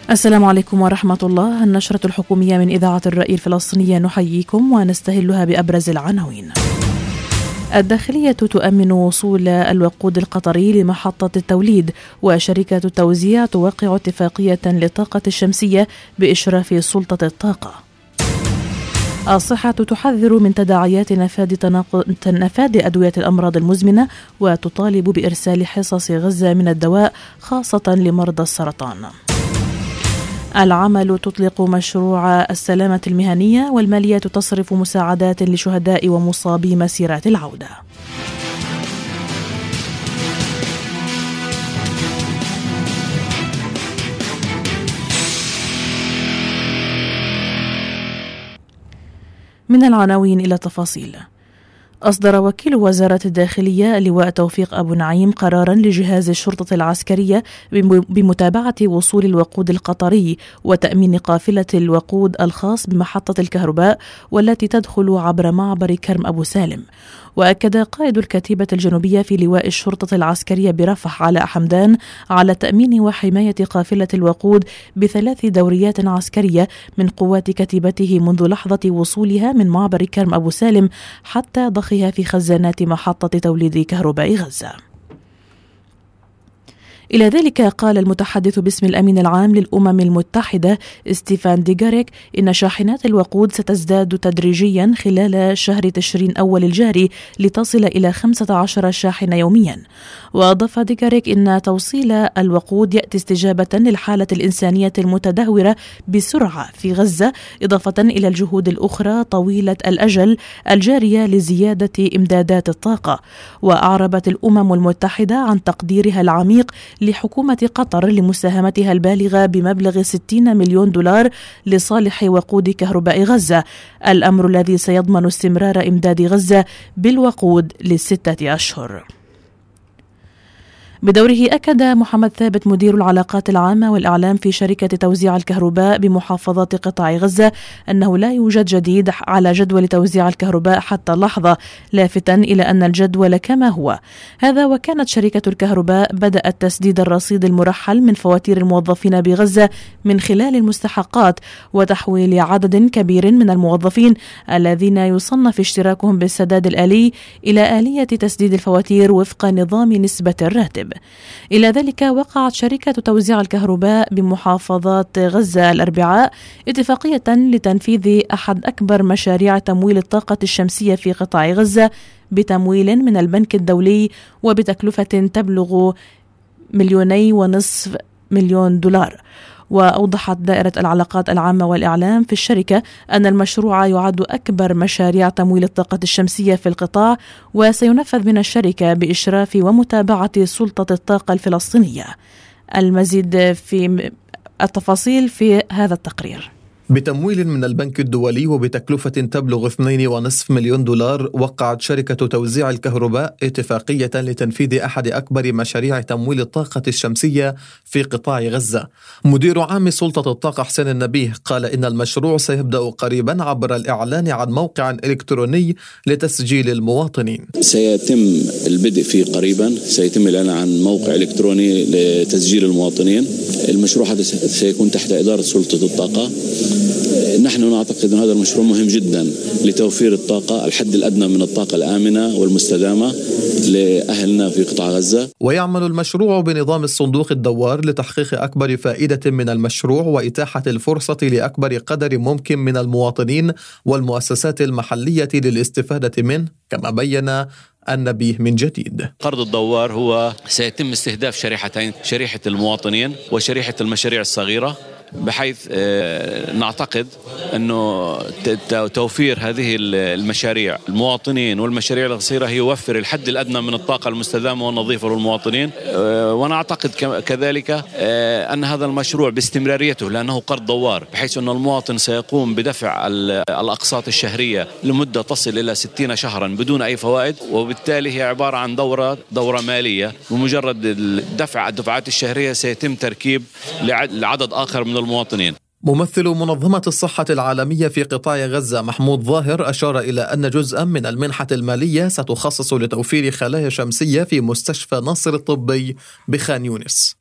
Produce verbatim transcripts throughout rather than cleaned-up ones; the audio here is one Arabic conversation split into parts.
السلام عليكم ورحمة الله. النشرة الحكومية من إذاعة الرأي الفلسطينية نحييكم ونستهلها بأبرز العناوين. الداخلية تؤمن وصول الوقود القطري لمحطة التوليد، وشركة التوزيع توقع اتفاقية للطاقة الشمسية بإشراف سلطة الطاقة. الصحة تحذر من تداعيات نفاذ نفاذ أدوية الأمراض المزمنة، وتطالب بإرسال حصص غزة من الدواء خاصة لمرضى السرطان. العمل تطلق مشروع السلامة المهنية، والمالية تصرف مساعدات لشهداء ومصابي مسيرات العودة. من العناوين إلى التفاصيل. أصدر وكيل وزارة الداخلية اللواء توفيق أبو نعيم قراراً لجهاز الشرطة العسكرية بمتابعة وصول الوقود القطري وتأمين قافلة الوقود الخاص بمحطة الكهرباء والتي تدخل عبر معبر كرم أبو سالم. وأكد قائد الكتيبة الجنوبية في لواء الشرطة العسكرية برفح علاء حمدان على تأمين وحماية قافلة الوقود بثلاث دوريات عسكرية من قوات كتيبته منذ لحظة وصولها من معبر كرم أبو سالم حتى ضخها في خزانات محطة توليد كهرباء غزة. إلى ذلك قال المتحدث باسم الأمين العام للأمم المتحدة ستيفان ديغاريك إن شاحنات الوقود ستزداد تدريجيا خلال شهر تشرين أول الجاري لتصل إلى خمسة عشر شاحنة يوميا. وأضاف ديغاريك إن توصيل الوقود يأتي استجابة للحالة الإنسانية المتدهورة بسرعة في غزة، إضافة إلى الجهود الأخرى طويلة الأجل الجارية لزيادة إمدادات الطاقة. وأعربت الأمم المتحدة عن تقديرها العميق لحكومة قطر لمساهمتها البالغة بمبلغ ستين مليون دولار لصالح وقود كهرباء غزة، الأمر الذي سيضمن استمرار إمداد غزة بالوقود لستة أشهر. بدوره أكد محمد ثابت مدير العلاقات العامة والإعلام في شركة توزيع الكهرباء بمحافظات قطاع غزة أنه لا يوجد جديد على جدول توزيع الكهرباء حتى اللحظة، لافتاً إلى أن الجدول كما هو. هذا وكانت شركة الكهرباء بدأت تسديد الرصيد المرحل من فواتير الموظفين بغزة من خلال المستحقات وتحويل عدد كبير من الموظفين الذين يصنف اشتراكهم بالسداد الآلي إلى آلية تسديد الفواتير وفق نظام نسبة الراتب. إلى ذلك وقعت شركة توزيع الكهرباء بمحافظات غزة الأربعاء اتفاقية لتنفيذ أحد أكبر مشاريع تمويل الطاقة الشمسية في قطاع غزة بتمويل من البنك الدولي وبتكلفة تبلغ مليوني ونصف مليون دولار. وأوضحت دائرة العلاقات العامة والإعلام في الشركة أن المشروع يعد أكبر مشاريع تمويل الطاقة الشمسية في القطاع، وسينفذ من الشركة بإشراف ومتابعة سلطة الطاقة الفلسطينية. المزيد في التفاصيل في هذا التقرير. بتمويل من البنك الدولي وبتكلفة تبلغ اثنين ونصف مليون دولار، وقعت شركة توزيع الكهرباء اتفاقية لتنفيذ أحد أكبر مشاريع تمويل الطاقة الشمسية في قطاع غزة. مدير عام سلطة الطاقة حسين النبيه قال إن المشروع سيبدأ قريبا عبر الإعلان عن موقع إلكتروني لتسجيل المواطنين. سيتم البدء فيه قريبا، سيتم الإعلان عن موقع إلكتروني لتسجيل المواطنين. المشروع هذا سيكون تحت إدارة سلطة الطاقة. نحن نعتقد أن هذا المشروع مهم جدا لتوفير الطاقة، الحد الأدنى من الطاقة الآمنة والمستدامة لأهلنا في قطاع غزة. ويعمل المشروع بنظام الصندوق الدوار لتحقيق أكبر فائدة من المشروع وإتاحة الفرصة لأكبر قدر ممكن من المواطنين والمؤسسات المحلية للاستفادة منه، كما بيّن النبيه من جديد. قرض الدوار هو سيتم استهداف شريحتين، شريحة المواطنين وشريحة المشاريع الصغيرة، بحيث نعتقد أنه توفير هذه المشاريع المواطنين والمشاريع القصيرة يوفر الحد الأدنى من الطاقة المستدامة والنظيفة للمواطنين. ونعتقد كذلك أن هذا المشروع باستمراريته، لأنه قرض دوار، بحيث أن المواطن سيقوم بدفع الأقساط الشهرية لمدة تصل إلى ستين شهرا بدون أي فوائد، وبالتالي هي عبارة عن دورة دورة مالية. بمجرد دفع الدفعات الشهرية سيتم تركيب لعدد آخر من المواطنين. ممثل منظمة الصحة العالمية في قطاع غزة محمود ظاهر أشار إلى أن جزءا من المنحة المالية ستخصص لتوفير خلايا شمسية في مستشفى ناصر الطبي بخان يونس.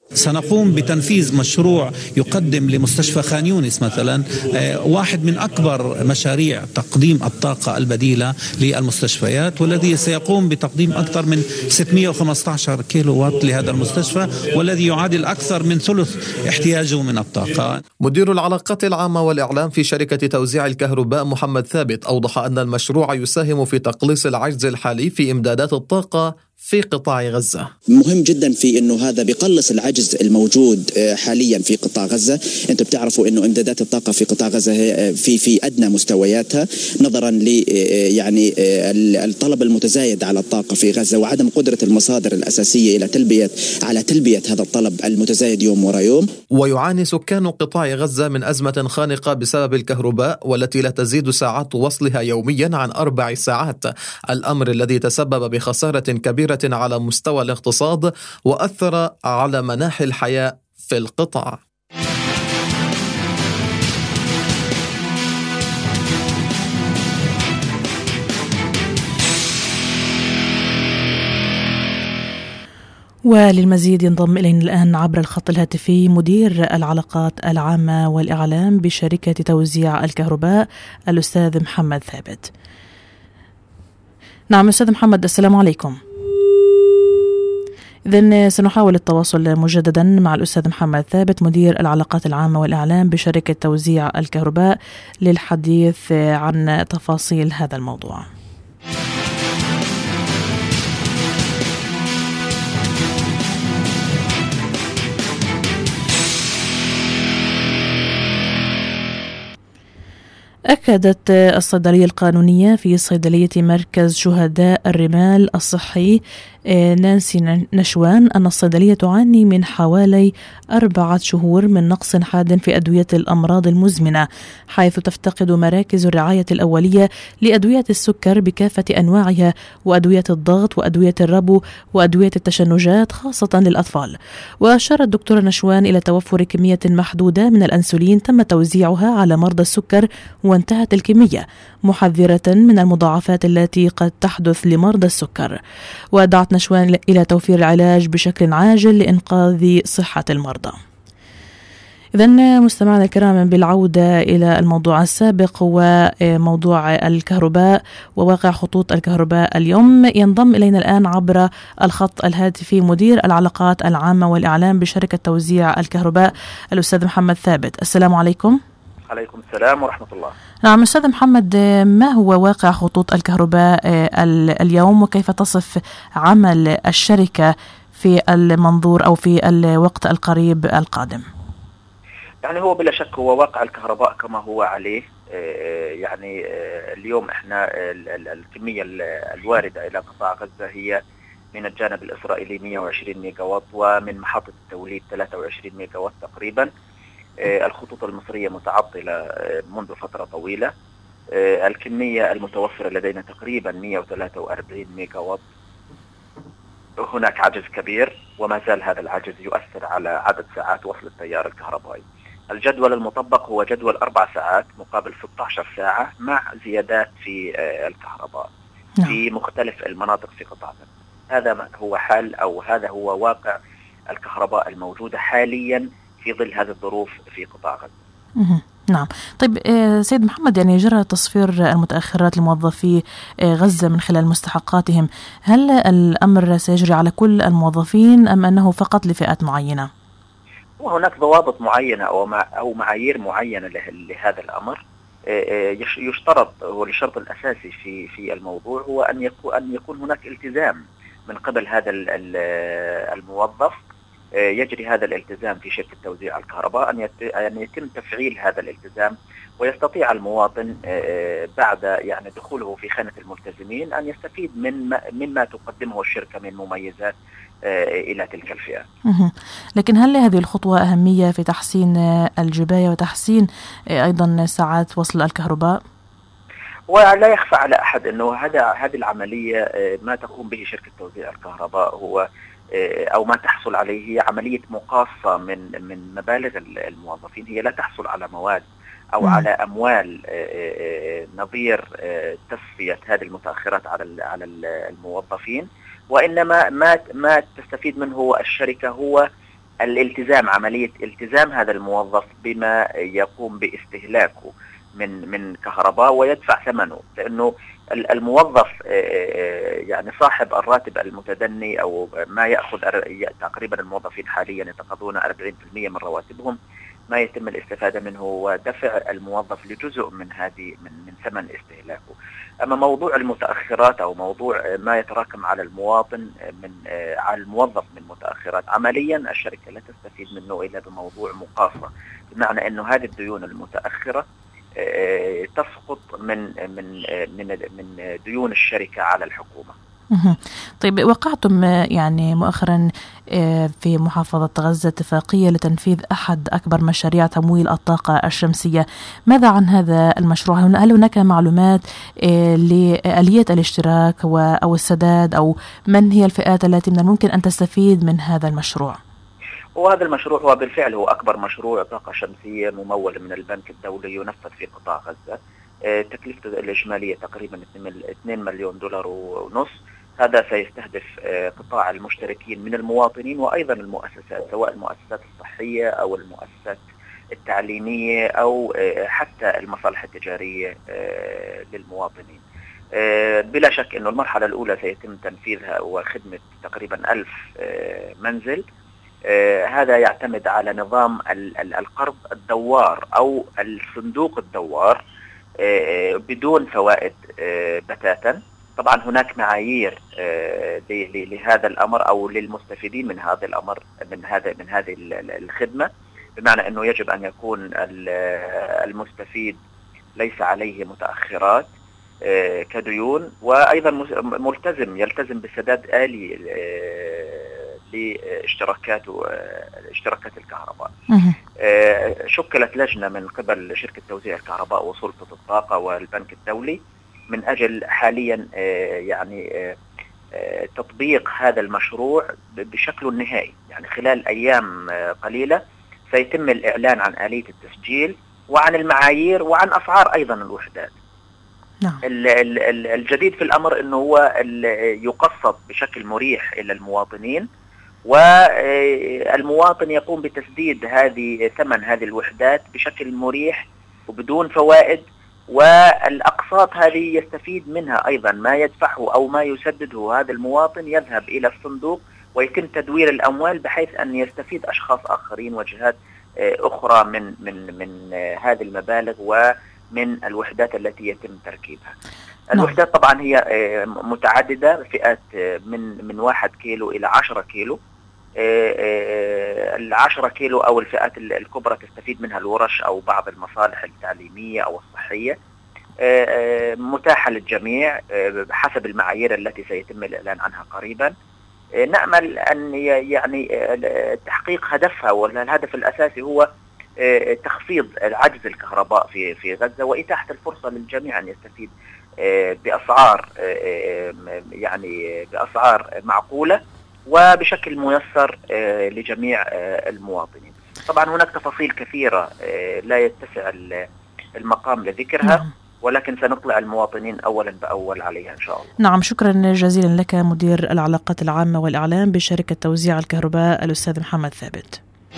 سنقوم بتنفيذ مشروع يقدم لمستشفى خان يونس مثلا واحد من أكبر مشاريع تقديم الطاقة البديلة للمستشفيات، والذي سيقوم بتقديم أكثر من ستمئة وخمسة عشر كيلو وات لهذا المستشفى، والذي يعادل أكثر من ثلث احتياجه من الطاقة. مدير العلاقات العامة والإعلام في شركة توزيع الكهرباء محمد ثابت أوضح أن المشروع يساهم في تقليص العجز الحالي في إمدادات الطاقة في قطاع غزة. مهم جدا في انه هذا بيقلص العجز الموجود حاليا في قطاع غزة. انتم بتعرفوا انه امدادات الطاقة في قطاع غزة في في ادنى مستوياتها نظرا ل يعني الطلب المتزايد على الطاقة في غزة وعدم قدرة المصادر الأساسية الى تلبية على تلبية هذا الطلب المتزايد يوم ورا يوم. ويعاني سكان قطاع غزة من أزمة خانقة بسبب الكهرباء والتي لا تزيد ساعات وصلها يوميا عن أربع ساعات، الأمر الذي تسبب بخسارة كبيرة على مستوى الاقتصاد وأثر على مناحي الحياة في القطاع. وللمزيد ينضم إلينا الآن عبر الخط الهاتفي مدير العلاقات العامة والإعلام بشركة توزيع الكهرباء الأستاذ محمد ثابت. نعم أستاذ محمد، السلام عليكم. إذن سنحاول التواصل مجددا مع الأستاذ محمد ثابت مدير العلاقات العامة والإعلام بشركة توزيع الكهرباء للحديث عن تفاصيل هذا الموضوع. أكدت الصيدلية القانونية في صيدلية مركز شهداء الرمال الصحي نانسي نشوان أن الصيدلية تعاني من حوالي أربعة شهور من نقص حاد في أدوية الأمراض المزمنة، حيث تفتقد مراكز الرعاية الأولية لأدوية السكر بكافة أنواعها وأدوية الضغط وأدوية الربو وأدوية التشنجات خاصة للأطفال. وأشار الدكتورة نشوان إلى توفر كمية محدودة من الأنسولين تم توزيعها على مرضى السكر وانتهت الكمية، محذرة من المضاعفات التي قد تحدث لمرضى السكر. ودعت نشوان إلى توفير العلاج بشكل عاجل لإنقاذ صحة المرضى. إذن مستمعنا الكرام، بالعودة إلى الموضوع السابق وموضوع الكهرباء وواقع خطوط الكهرباء اليوم، ينضم إلينا الآن عبر الخط الهاتفي مدير العلاقات العامة والإعلام بشركة توزيع الكهرباء الأستاذ محمد ثابت. السلام عليكم. عليكم السلام ورحمة الله. نعم أستاذ محمد، ما هو واقع خطوط الكهرباء اليوم وكيف تصف عمل الشركة في المنظور أو في الوقت القريب القادم؟ يعني هو بلا شك هو واقع الكهرباء كما هو عليه. يعني اليوم احنا الكمية الواردة إلى قطاع غزة هي من الجانب الإسرائيلي مئة وعشرين ميجا وات ومن محطة التوليد ثلاثة وعشرين ميجا وات تقريبا. الخطوط المصرية متعطلة منذ فترة طويلة. الكمية المتوفرة لدينا تقريبا مئة وثلاثة وأربعين ميجا وات. هناك عجز كبير وما زال هذا العجز يؤثر على عدد ساعات وصل التيار الكهربائي. الجدول المطبق هو جدول أربع ساعات مقابل ستة عشر ساعة مع زيادات في الكهرباء في مختلف المناطق في قطاع غزة. هذا هو حال أو هذا هو واقع الكهرباء الموجودة حاليا في ظل هذه الظروف في قطاع غزة. نعم. طيب سيد محمد، يعني جرى تصفير المتأخرات لموظفي غزة من خلال مستحقاتهم، هل الأمر سيجري على كل الموظفين أم أنه فقط لفئات معينة؟ وهناك ضوابط معينة أو أو معايير معينة لهذا الأمر. يشترط، هو الشرط الأساسي في في الموضوع هو أن يكون أن يكون هناك التزام من قبل هذا الموظف. يجري هذا الالتزام في شركة توزيع الكهرباء أن يتم تفعيل هذا الالتزام، ويستطيع المواطن بعد يعني دخوله في خانة الملتزمين أن يستفيد من مما تقدمه الشركة من مميزات إلى تلك الفئة. لكن هل هذه الخطوة أهمية في تحسين الجباية وتحسين أيضا ساعات وصل الكهرباء؟ ولا يخفى على أحد أنه هذا هذه العملية ما تقوم به شركة توزيع الكهرباء هو أو ما تحصل عليه هي عملية مقاصة من من مبالغ الموظفين. هي لا تحصل على مواد أو م. على أموال نظير تصفية هذه المتأخرات على على الموظفين، وإنما ما ما تستفيد منه الشركة هو الالتزام، عملية التزام هذا الموظف بما يقوم باستهلاكه من من كهرباء ويدفع ثمنه، لأنه الموظف يعني صاحب الراتب المتدني أو ما يأخذ تقريبا الموظفين حاليا يتقاضون أربعين بالمئة من رواتبهم، ما يتم الاستفادة منه ودفع الموظف لجزء من هذه من, من ثمن استهلاكه. أما موضوع المتأخرات أو موضوع ما يتراكم على المواطن من على الموظف من متأخرات، عمليا الشركة لا تستفيد منه إلا بموضوع مقاصة، بمعنى أنه هذه الديون المتأخرة تسقط من من من من ديون الشركة على الحكومة. طيب، وقعتم يعني مؤخرا في محافظة غزة اتفاقية لتنفيذ أحد أكبر مشاريع تمويل الطاقة الشمسية، ماذا عن هذا المشروع؟ هل هناك معلومات لآلية الاشتراك أو السداد، أو من هي الفئات التي من الممكن أن تستفيد من هذا المشروع؟ وهذا المشروع هو بالفعل هو أكبر مشروع طاقة شمسية ممول من البنك الدولي ينفذ في قطاع غزة. تكلفته الإجمالية تقريبا اثنين مليون دولار ونص. هذا سيستهدف قطاع المشتركين من المواطنين وأيضا المؤسسات، سواء المؤسسات الصحية أو المؤسسات التعليمية أو حتى المصالح التجارية للمواطنين. بلا شك أنه المرحلة الأولى سيتم تنفيذها وخدمة تقريبا ألف منزل. هذا يعتمد على نظام القرض الدوار أو الصندوق الدوار بدون فوائد بتاتا. طبعا هناك معايير لهذا الأمر أو للمستفيدين من هذا الأمر من هذا من هذه الخدمة، بمعنى أنه يجب أن يكون المستفيد ليس عليه متأخرات كديون، وأيضا ملتزم يلتزم بسداد آلي لاشتراكاته اشتراكات الكهرباء. شكلت لجنة من قبل شركة توزيع الكهرباء وسلطة الطاقة والبنك الدولي من أجل حاليا يعني تطبيق هذا المشروع بشكله النهائي. يعني خلال أيام قليلة سيتم الإعلان عن آلية التسجيل وعن المعايير وعن أسعار أيضا الوحدات. نعم. الجديد في الأمر أنه هو يقسط بشكل مريح إلى المواطنين، والمواطن يقوم بتسديد هذه ثمن هذه الوحدات بشكل مريح وبدون فوائد، والأقساط هذه يستفيد منها أيضا. ما يدفعه أو ما يسدده هذا المواطن يذهب إلى الصندوق ويتم تدوير الأموال بحيث أن يستفيد أشخاص آخرين وجهات أخرى من من من هذه المبالغ ومن الوحدات التي يتم تركيبها. الوحدات طبعا هي متعددة، فئات من من واحد كيلو إلى عشرة كيلو. العشرة كيلو أو الفئات الكبرى تستفيد منها الورش أو بعض المصالح التعليمية أو الصحية، متاحة للجميع حسب المعايير التي سيتم الإعلان عنها قريبا. نأمل أن يعني تحقيق هدفها، والهدف الأساسي هو تخفيض العجز الكهرباء في في غزة وإتاحة الفرصة للجميع أن يستفيد بأسعار يعني بأسعار معقولة وبشكل ميسر لجميع المواطنين. طبعا هناك تفاصيل كثيرة لا يتسع المقام لذكرها، ولكن سنطلع المواطنين أولا بأول عليها إن شاء الله. نعم، شكرا جزيلا لك مدير العلاقات العامة والإعلام بشركة توزيع الكهرباء الأستاذ محمد ثابت.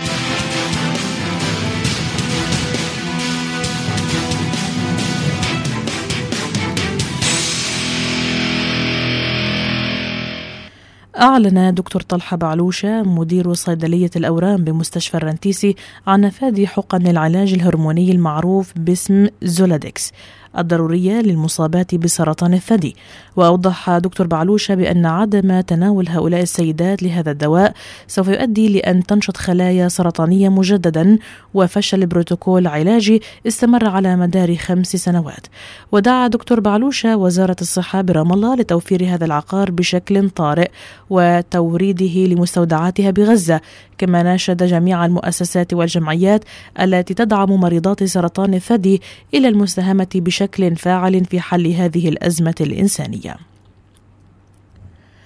أعلن دكتور طلحة بعلوشة مدير صيدلية الأورام بمستشفى الرنتيسي عن نفاذ حقن العلاج الهرموني المعروف باسم زولادكس الضرورية للمصابات بسرطان الثدي. وأوضح دكتور بعلوشة بأن عدم تناول هؤلاء السيدات لهذا الدواء سوف يؤدي لأن تنشط خلايا سرطانية مجددا وفشل بروتوكول علاجي استمر على مدار خمس سنوات. ودعا دكتور بعلوشة وزارة الصحة برام الله لتوفير هذا العقار بشكل طارئ وتوريده لمستودعاتها بغزة، كما ناشد جميع المؤسسات والجمعيات التي تدعم مريضات سرطان الثدي إلى المساهمة بشكل فاعل في حل هذه الأزمة الإنسانية.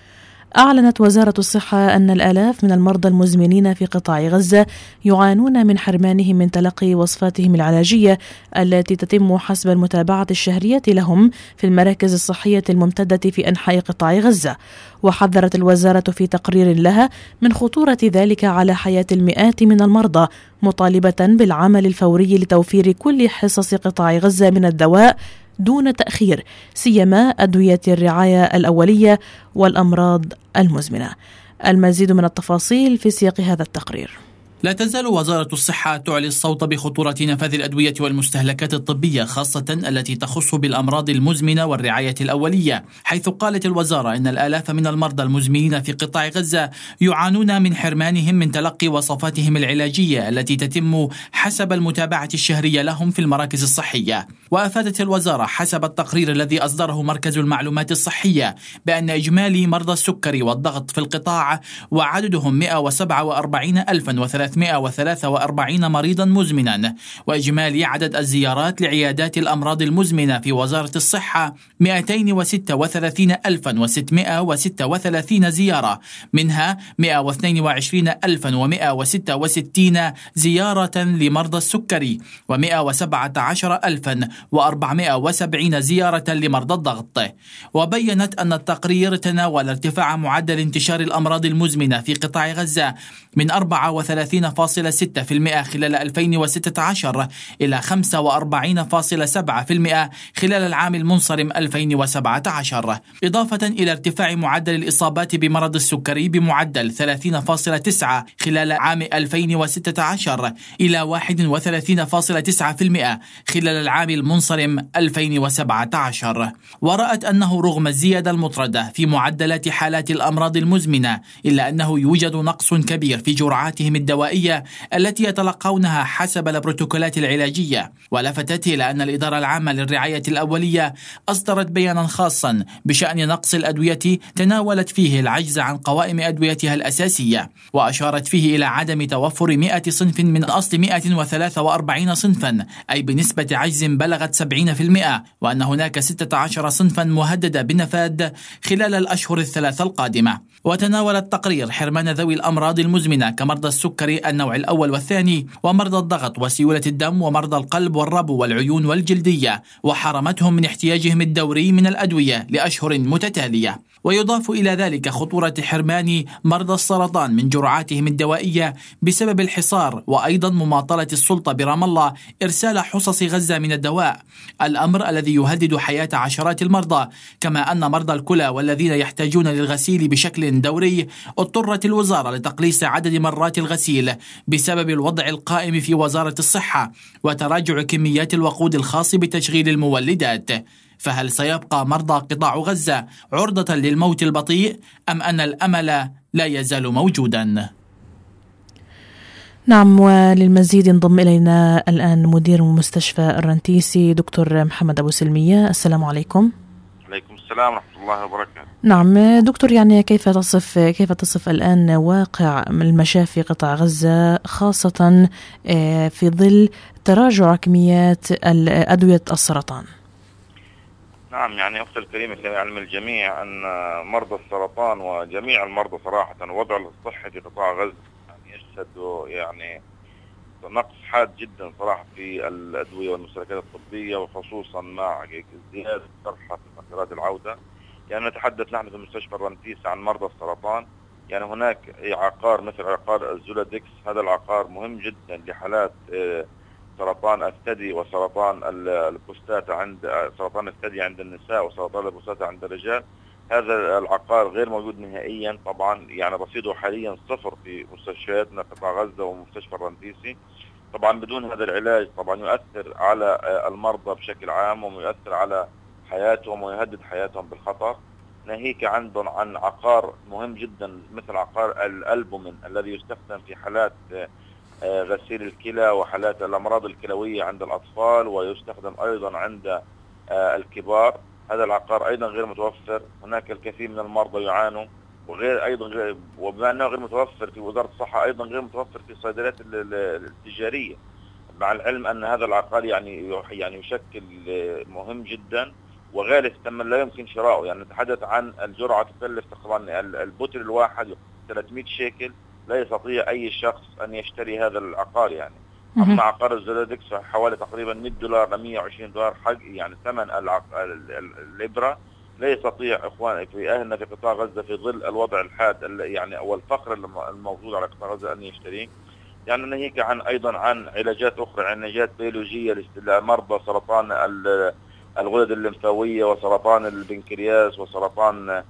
أعلنت وزارة الصحة أن الآلاف من المرضى المزمنين في قطاع غزة يعانون من حرمانهم من تلقي وصفاتهم العلاجية التي تتم حسب المتابعة الشهرية لهم في المراكز الصحية الممتدة في أنحاء قطاع غزة. وحذرت الوزارة في تقرير لها من خطورة ذلك على حياة المئات من المرضى، مطالبة بالعمل الفوري لتوفير كل حصص قطاع غزة من الدواء دون تأخير، سيما أدوية الرعاية الأولية والأمراض المزمنة. المزيد من التفاصيل في سياق هذا التقرير. لا تزال وزارة الصحة تعلي الصوت بخطورة نفاذ الأدوية والمستهلكات الطبية، خاصة التي تخص بالأمراض المزمنة والرعاية الأولية، حيث قالت الوزارة إن الآلاف من المرضى المزمنين في قطاع غزة يعانون من حرمانهم من تلقي وصفاتهم العلاجية التي تتم حسب المتابعة الشهرية لهم في المراكز الصحية. وأفادت الوزارة حسب التقرير الذي أصدره مركز المعلومات الصحية بأن إجمالي مرضى السكري والضغط في القطاع وعددهم مئة وسبعة وأربعين ألفا وثلاثمئة وثلاثة وأربعين مريضا مزمنا، وإجمالي عدد الزيارات لعيادات الأمراض المزمنة في وزارة الصحة مئتين وستة وثلاثين ألفا وستمئة وستة وثلاثين زيارة، منها مئة واثنين وعشرين ألفا ومئة وستة وستين زيارة لمرضى السكري، ومئة وسبعة عشر ألفا وأربعمئة وسبعين زيارة لمرضى الضغط. وبينت أن التقرير تناول ارتفاع معدل انتشار الأمراض المزمنة في قطاع غزة من أربعة وثلاثين فاصلة ستة بالمئة خلال ألفين وستة عشر إلى خمسة وأربعين فاصلة سبعة بالمئة خلال العام المنصرم ألفين وسبعة عشر، إضافة إلى ارتفاع معدل الإصابات بمرض السكري بمعدل ثلاثين فاصلة تسعة خلال عام ألفين وستة عشر إلى واحد وثلاثين فاصلة تسعة بالمئة خلال العام المنصرم ألفين وسبعة عشر. ورأت أنه رغم الزيادة المطردة في معدلات حالات الأمراض المزمنة إلا أنه يوجد نقص كبير في جرعاتهم الدوائية التي يتلقونها حسب البروتوكولات العلاجية. ولفتت إلى أن الإدارة العامة للرعاية الأولية أصدرت بيانا خاصا بشأن نقص الأدوية تناولت فيه العجز عن قوائم أدويتها الأساسية، وأشارت فيه إلى عدم توفر مئة صنف من أصل مئة وثلاثة وأربعين صنفا، أي بنسبة عجز بلغت سبعين بالمئة، وأن هناك ستة عشر صنفا مهددة بالنفاذ خلال الأشهر الثلاثة القادمة. وتناول التقرير حرمان ذوي الأمراض المزمنة كمرضى السكري النوع الأول والثاني، ومرضى الضغط وسيولة الدم، ومرضى القلب والربو والعيون والجلدية، وحرمتهم من احتياجهم الدوري من الأدوية لأشهر متتالية. ويضاف إلى ذلك خطورة حرمان مرضى السرطان من جرعاتهم الدوائية بسبب الحصار، وأيضا مماطلة السلطة برام الله إرسال حصص غزة من الدواء، الأمر الذي يهدد حياة عشرات المرضى. كما أن مرضى الكلى والذين يحتاجون للغسيل بشكل دوري اضطرت الوزارة لتقليص عدد مرات الغسيل بسبب الوضع القائم في وزارة الصحة وتراجع كميات الوقود الخاص بتشغيل المولدات. فهل سيبقى مرضى قطاع غزة عرضة للموت البطيء، أم أن الأمل لا يزال موجودا؟ نعم، وللمزيد انضم إلينا الآن مدير مستشفى الرنتيسي دكتور محمد أبو سلمية. السلام عليكم. عليكم السلام ورحمة الله وبركاته. نعم دكتور، يعني كيف تصف كيف تصف الآن واقع المشافي قطاع غزة، خاصة في ظل تراجع كميات أدوية السرطان؟ نعم، يعني أختي الكريمة كما يعلم الجميع أن مرضى السرطان وجميع المرضى صراحة الوضع الصحي في قطاع غزة يعني يشهد يعني نقص حاد جدا صراحة في الأدوية والمستلزمات الطبية، وخصوصا مع زيادة شرحة في مسيرات العودة. يعني نتحدث نحن في مستشفى الرنتيس عن مرضى السرطان، يعني هناك عقار مثل عقار الزولادكس، هذا العقار مهم جدا لحالات سرطان الثدي وسرطان البروستاتا عند سرطان الثدي عند النساء وسرطان البروستاتا عند الرجال. هذا العقار غير موجود نهائيا طبعا، يعني رصيده حاليا صفر في مستشفياتنا قطاع غزة ومستشفى الرنتيسي. طبعا بدون هذا العلاج طبعا يؤثر على المرضى بشكل عام ويؤثر على حياتهم ويهدد حياتهم بالخطر. ناهيك عندهم عن عقار مهم جدا مثل عقار الألبومين الذي يستخدم في حالات غسيل الكلى وحالات الأمراض الكلوية عند الأطفال، ويستخدم أيضا عند الكبار. هذا العقار أيضا غير متوفر. هناك الكثير من المرضى يعانوا، وغير أيضا غير وبما أنه غير متوفر في وزارة الصحة أيضا غير متوفر في الصيدليات التجارية، مع العلم أن هذا العقار يعني يعني يشكل مهم جدا وغالي ثمن لا يمكن شراؤه. يعني نتحدث عن الجرعة تكلف تقريبا البوتل الواحد ثلاثمئة شيكل، لا يستطيع أي شخص أن يشتري هذا العقار. يعني أما عقار الزولادكس حوالي تقريبا مئة دولار ل مئة وعشرين دولار حق يعني ثمن الإبرة. لا يستطيع إخوان في أهلنا في قطاع غزة في ظل الوضع الحاد يعني أو الفقر الموجود على قطاع غزة أن يشتريه. يعني ناهيك عن أيضا عن علاجات أخرى، علاجات بيولوجية لمرضى سرطان الغدد الليمفاوية وسرطان البنكرياس وسرطان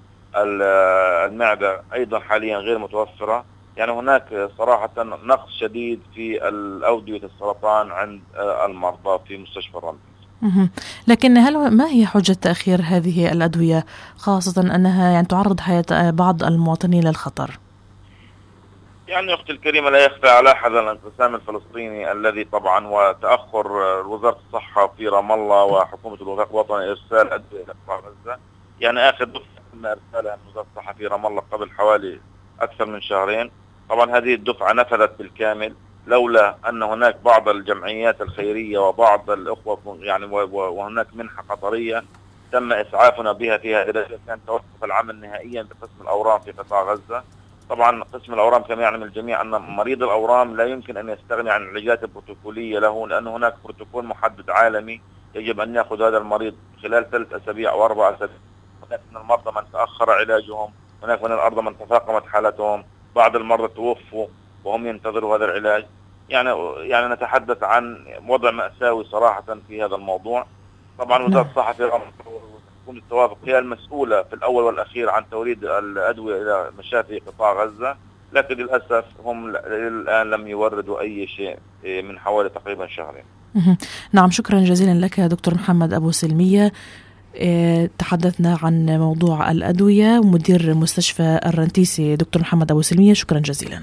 المعدة أيضا حاليا غير متوفرة. يعني هناك صراحة نقص شديد في الأودية السرطان عند المرضى في مستشفى الرمسيس. لكن هل ما هي حجة تأخير هذه الأدوية، خاصة أنها يعني تعرض حياة بعض المواطنين للخطر؟ يعني أختي الكريمة لا يخفى على أحد الانقسام الفلسطيني الذي طبعا هو تأخر وزارة الصحة في رام الله وحكومة الوفاق الوطني إرسال أدوية إلى قطاع غزة. يعني آخر دفعة تم إرسالها من وزارة الصحة في رام الله قبل حوالي أكثر من شهرين. طبعا هذه الدفعة نفذت بالكامل لولا أن هناك بعض الجمعيات الخيرية وبعض الأخوة يعني وهناك منحة قطرية تم إسعافنا بها في هذه الأشياء. كان توقف العمل نهائيا بقسم الأورام في قطاع غزة. طبعا قسم الأورام كما يعلم الجميع أن مريض الأورام لا يمكن أن يستغني عن العلاجات البروتوكولية له، لأن هناك بروتوكول محدد عالمي يجب أن يأخذ هذا المريض خلال ثلاث أسابيع أو أربع أسابيع. هناك من المرضى من تأخر علاجهم، هناك من المرضى من تفاقمت حالتهم، بعض المرضى توفوا وهم ينتظروا هذا العلاج. يعني يعني نتحدث عن وضع مأساوي صراحة في هذا الموضوع. طبعا وزارة الصحة في حكومة التوافق هي المسؤولة في الأول والأخير عن توريد الأدوية إلى مشافي قطاع غزة، لكن للأسف هم الآن لم يوردوا أي شيء من حوالي تقريبا شهرين. نعم، شكرا جزيلا لك دكتور محمد أبو سلمية. تحدثنا عن موضوع الأدوية ومدير مستشفى الرنتيسي دكتور محمد أبو سلمية، شكرا جزيلا.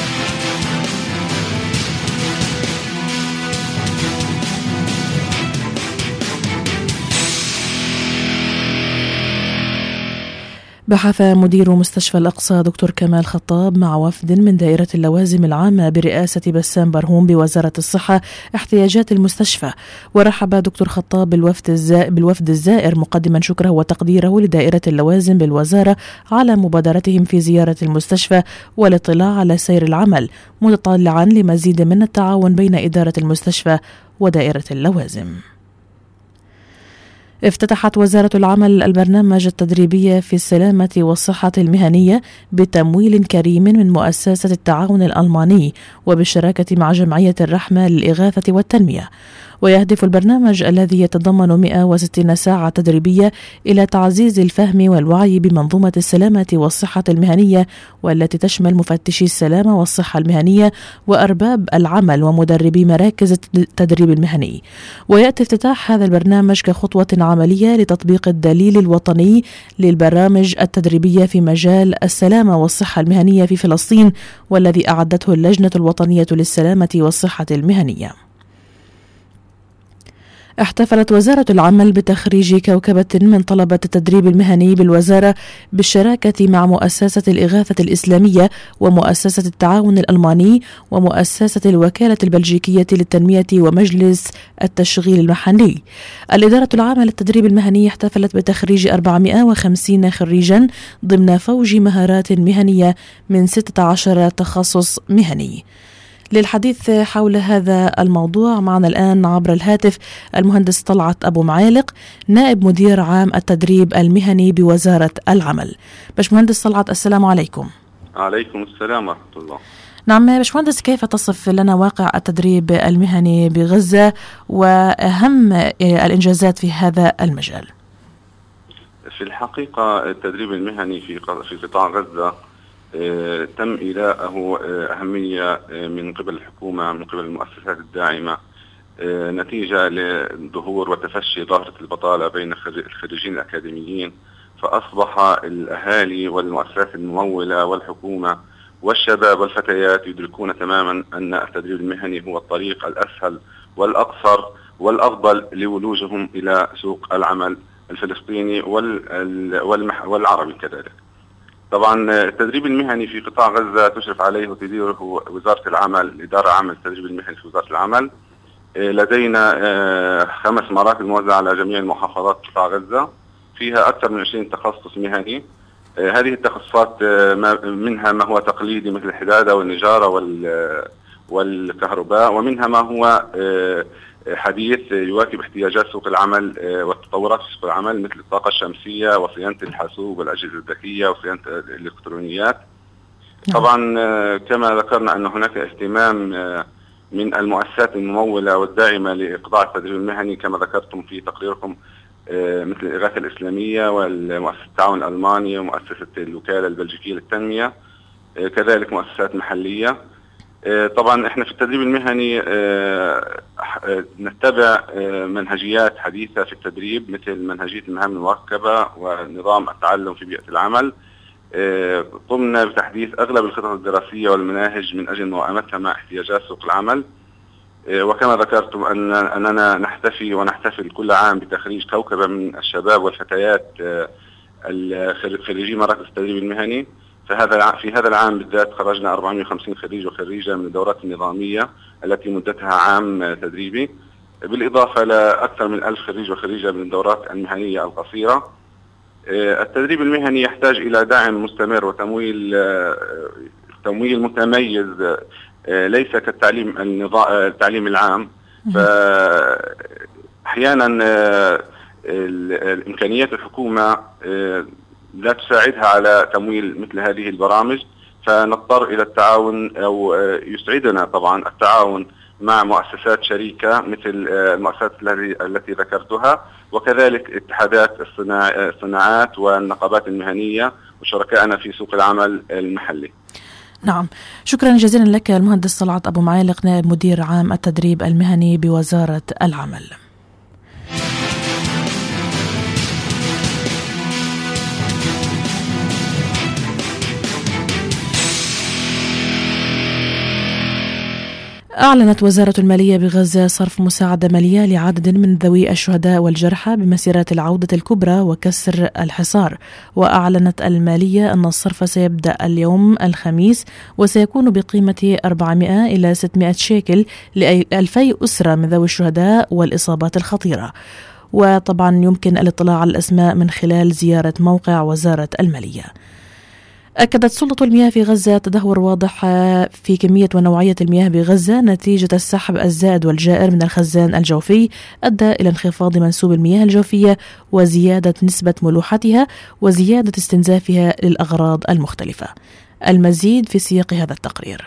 بحث مدير مستشفى الأقصى دكتور كمال خطاب مع وفد من دائرة اللوازم العامة برئاسة بسام برهوم بوزارة الصحة احتياجات المستشفى، ورحب دكتور خطاب بالوفد الزائر, بالوفد الزائر مقدما شكره وتقديره لدائرة اللوازم بالوزارة على مبادرتهم في زيارة المستشفى والاطلاع على سير العمل، متطلعا لمزيد من التعاون بين إدارة المستشفى ودائرة اللوازم. افتتحت وزارة العمل البرنامج التدريبي في السلامة والصحة المهنية بتمويل كريم من مؤسسة التعاون الألماني وبالشراكة مع جمعية الرحمة للإغاثة والتنمية. ويهدف البرنامج الذي يتضمن مئة وستين ساعة تدريبية إلى تعزيز الفهم والوعي بمنظومة السلامة والصحة المهنية، والتي تشمل مفتشي السلامة والصحة المهنية وأرباب العمل ومدربي مراكز التدريب المهني. ويأتي افتتاح هذا البرنامج كخطوة عملية لتطبيق الدليل الوطني للبرامج التدريبية في مجال السلامة والصحة المهنية في فلسطين، والذي أعدته اللجنة الوطنية للسلامة والصحة المهنية. احتفلت وزارة العمل بتخريج كوكبة من طلبة التدريب المهني بالوزارة بالشراكة مع مؤسسة الإغاثة الإسلامية ومؤسسة التعاون الألماني ومؤسسة الوكالة البلجيكية للتنمية ومجلس التشغيل المحلي. الإدارة العامة للتدريب المهني احتفلت بتخريج أربعمئة وخمسين خريجا ضمن فوج مهارات مهنية من ستة عشر تخصص مهني. للحديث حول هذا الموضوع معنا الآن عبر الهاتف المهندس طلعت أبو معالق، نائب مدير عام التدريب المهني بوزارة العمل. باشمهندس طلعت، السلام عليكم. عليكم السلام ورحمة الله. نعم باشمهندس، كيف تصف لنا واقع التدريب المهني بغزة وأهم الإنجازات في هذا المجال؟ في الحقيقة التدريب المهني في في قطاع غزة تم إيلاءه أهمية من قبل الحكومة من قبل المؤسسات الداعمة نتيجة لظهور وتفشي ظاهرة البطالة بين الخريجين الأكاديميين، فأصبح الأهالي والمؤسسات الممولة والحكومة والشباب والفتيات يدركون تماما أن التدريب المهني هو الطريق الأسهل والأقصر والأفضل لولوجهم إلى سوق العمل الفلسطيني والعربي كذلك. طبعا التدريب المهني في قطاع غزة تشرف عليه وتديره وزارة العمل، الإدارة العامة للتدريب المهني في وزارة العمل. لدينا خمس مراكز موزعة على جميع المحافظات قطاع غزة، فيها أكثر من عشرين تخصص مهني. هذه التخصصات منها ما هو تقليدي مثل الحدادة والنجارة والكهرباء، ومنها ما هو حديث يواكب احتياجات سوق العمل والتطورات في سوق العمل، مثل الطاقة الشمسية وصيانة الحاسوب والأجهزة الذكية وصيانة الإلكترونيات. طبعا كما ذكرنا أن هناك اهتمام من المؤسسات الممولة والداعمة لإقطاع التدريب المهني كما ذكرتم في تقريركم، مثل الإغاثة الإسلامية والمؤسسة التعاون الألماني ومؤسسة الوكالة البلجيكية للتنمية، كذلك مؤسسات محلية. طبعا احنا في التدريب المهني نتبع منهجيات حديثة في التدريب، مثل منهجية المهام المركبة ونظام التعلم في بيئة العمل. قمنا بتحديث أغلب الخطط الدراسية والمناهج من أجل موائمتها مع احتياجات سوق العمل. وكما ذكرتم أن أننا نحتفي ونحتفل كل عام بتخريج كوكبة من الشباب والفتيات خريجي مراكز التدريب المهني. فهذا في هذا العام بالذات خرجنا أربعمائة وخمسين خريج وخريجة من الدورات النظامية التي مدتها عام تدريبي، بالإضافة لأكثر من ألف خريج وخريجة من الدورات المهنية القصيرة. التدريب المهني يحتاج إلى دعم مستمر وتمويل تمويل متميز، ليس كالتعليم التعليم العام. فأحيانا الإمكانيات الحكومة لا تساعدها على تمويل مثل هذه البرامج، فنضطر إلى التعاون، أو يسعدنا طبعا التعاون مع مؤسسات شريكة مثل المؤسسات التي ذكرتها، وكذلك اتحادات الصناعات والنقابات المهنية وشركائنا في سوق العمل المحلي. نعم، شكرا جزيلا لك المهندس طلعت أبو معالق، نائب مدير عام التدريب المهني بوزارة العمل. أعلنت وزارة المالية بغزة صرف مساعدة مالية لعدد من ذوي الشهداء والجرحى بمسيرات العودة الكبرى وكسر الحصار. وأعلنت المالية أن الصرف سيبدأ اليوم الخميس، وسيكون بقيمة أربعمائة إلى ستمائة شيكل لألفي أسرة من ذوي الشهداء والإصابات الخطيرة. وطبعا يمكن الاطلاع على الأسماء من خلال زيارة موقع وزارة المالية. أكدت سلطة المياه في غزة تدهور واضح في كمية ونوعية المياه بغزة نتيجة السحب الزائد والجائر من الخزان الجوفي، أدى إلى انخفاض منسوب المياه الجوفية وزيادة نسبة ملوحتها وزيادة استنزافها للأغراض المختلفة. المزيد في سياق هذا التقرير.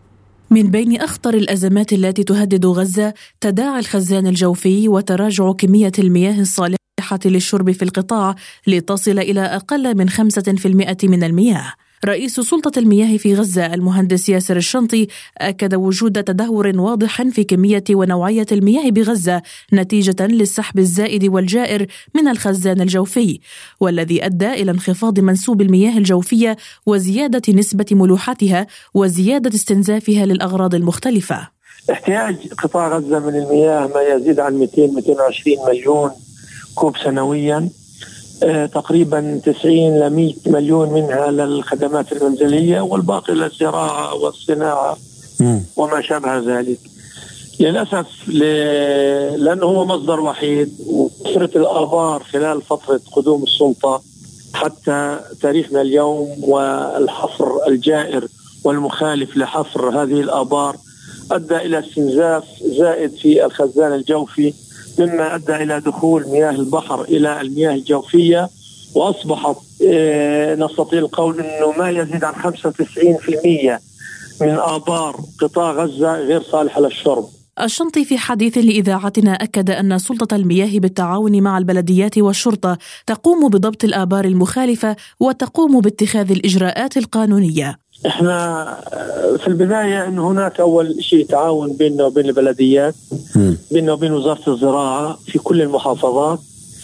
من بين أخطر الأزمات التي تهدد غزة تداعي الخزان الجوفي وتراجع كمية المياه الصالحة للشرب في القطاع لتصل إلى أقل من خمسة بالمئة من المياه. رئيس سلطة المياه في غزة المهندس ياسر الشنطي أكد وجود تدهور واضح في كمية ونوعية المياه بغزة نتيجة للسحب الزائد والجائر من الخزان الجوفي، والذي أدى إلى انخفاض منسوب المياه الجوفية وزيادة نسبة ملوحتها وزيادة استنزافها للأغراض المختلفة. احتياج قطاع غزة من المياه ما يزيد عن مئتين مئتين وعشرين مليون كوب سنويا، اه تقريبا تسعين إلى مئة مليون منها للخدمات المنزلية والباقي للزراعة والصناعة م. وما شابه ذلك. للأسف ل... لأنه هو مصدر وحيد، وكثرة الآبار خلال فترة قدوم السلطة حتى تاريخنا اليوم والحفر الجائر والمخالف لحفر هذه الآبار أدى إلى استنزاف زائد في الخزان الجوفي، مما أدى إلى دخول مياه البحر إلى المياه الجوفية، وأصبحت اه نستطيع القول أنه ما يزيد عن خمسة وتسعين بالمئة من آبار قطاع غزة غير صالحة للشرب. الشنطي في حديث لإذاعتنا أكد أن سلطة المياه بالتعاون مع البلديات والشرطة تقوم بضبط الآبار المخالفة وتقوم باتخاذ الإجراءات القانونية. احنا في البداية أن هناك أول شيء تعاون بيننا وبين البلديات، بيننا وبين وزارة الزراعة في كل المحافظات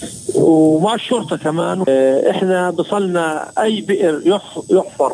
ومع الشرطة كمان. احنا بصلنا أي بئر يحفر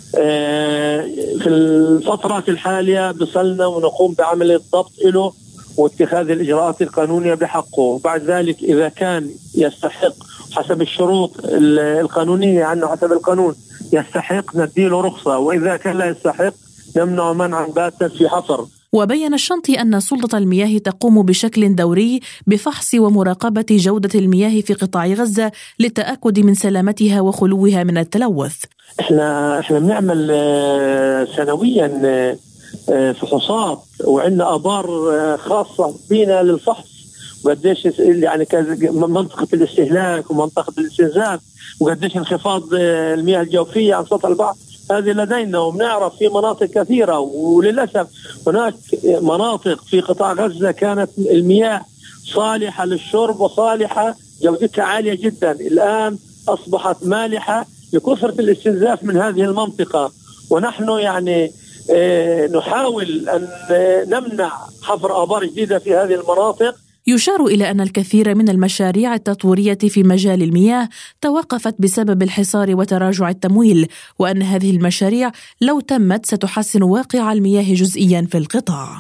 في الفترات الحالية بصلنا ونقوم بعملية ضبط له واتخاذ الإجراءات القانونية بحقه. بعد ذلك إذا كان يستحق حسب الشروط القانونية عنه حسب القانون يستحق نديله رخصة، وإذا كان لا يستحق نمنع منعا باتا في حصر. وبين الشنطي أن سلطة المياه تقوم بشكل دوري بفحص ومراقبة جودة المياه في قطاع غزة للتأكد من سلامتها وخلوها من التلوث. احنا احنا بنعمل سنويا فحوصات وعندنا آبار خاصة بنا للفحص وقديش يعني منطقة الاستهلاك ومنطقة الاستنزاف وقديش انخفاض المياه الجوفية عن سطح البحر، هذه لدينا وبنعرف في مناطق كثيرة. وللأسف هناك مناطق في قطاع غزة كانت المياه صالحة للشرب وصالحة جودتها عالية جدا، الآن أصبحت مالحة لكثرة الاستنزاف من هذه المنطقة. ونحن يعني نحاول أن نمنع حفر آبار جديدة في هذه المناطق. يشار إلى أن الكثير من المشاريع التطويرية في مجال المياه توقفت بسبب الحصار وتراجع التمويل، وأن هذه المشاريع لو تمت ستحسن واقع المياه جزئيا في القطاع.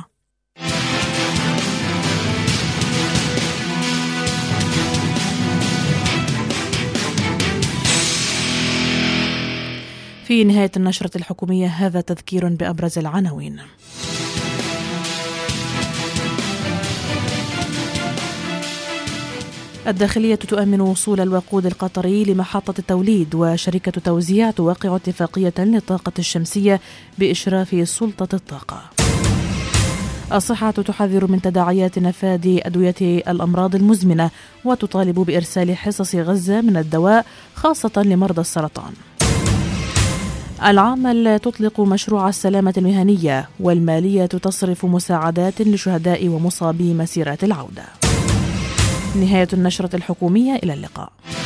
في نهاية النشرة الحكومية هذا تذكير بأبرز العناوين. الداخلية تؤمن وصول الوقود القطري لمحطة التوليد، وشركة توزيع توقع اتفاقية للطاقة الشمسية بإشراف سلطة الطاقة. الصحة تحذر من تداعيات نفاذ أدوية الأمراض المزمنة وتطالب بإرسال حصص غزة من الدواء خاصة لمرضى السرطان. العمل تطلق مشروع السلامة المهنية، والمالية تصرف مساعدات لشهداء ومصابي مسيرات العودة. نهاية النشرة الحكومية، إلى اللقاء.